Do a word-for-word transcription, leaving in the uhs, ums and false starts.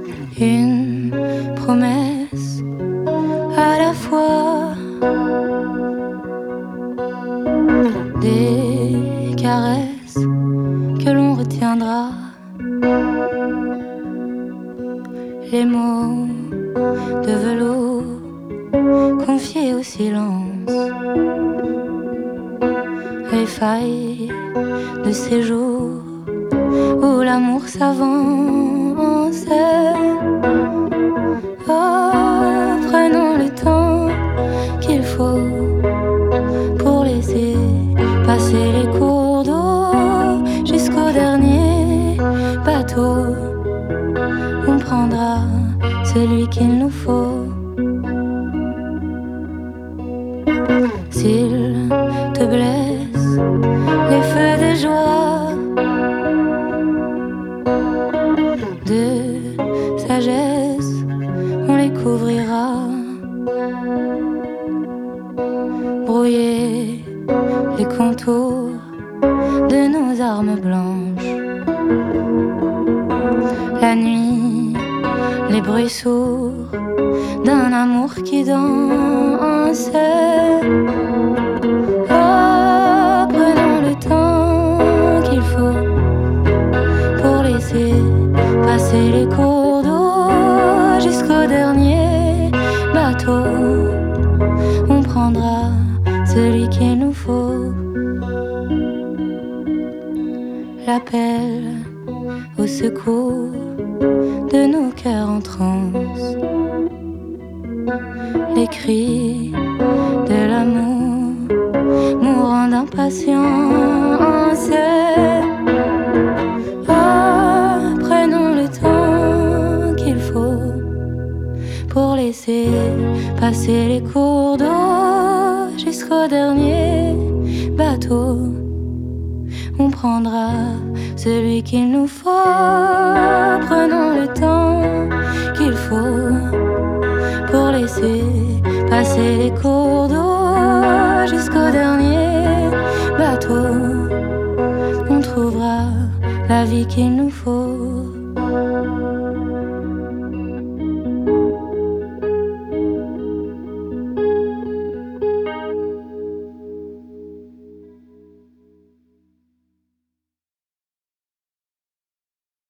Une promesse à la fois, des caresses que l'on retiendra, les mots de velours confiés au silence, les failles de ces jours où l'amour s'avance. Oh, prenons le temps qu'il faut pour laisser passer les cours d'eau jusqu'au dernier bateau. On prendra celui qu'il nous faut. S'il te blesse, les feux de joie, de sagesse, on les couvrira. Brouiller les contours de nos armes blanches. La nuit, les bruits sourds d'un amour qui danse. Oh, prenons le temps qu'il faut pour laisser passer les cours d'eau jusqu'au dernier bateau. On prendra celui qu'il nous faut. L'appel au secours de nos cœurs en transe, les cris de l'amour mourant d'impatience. Oh, prenons le temps qu'il faut pour laisser passer les cours d'eau jusqu'au dernier bateau. On prendra celui qu'il nous faut. Prenons le temps qu'il faut pour laisser passer les cours d'eau jusqu'au dernier bateau. On trouvera la vie qu'il nous faut.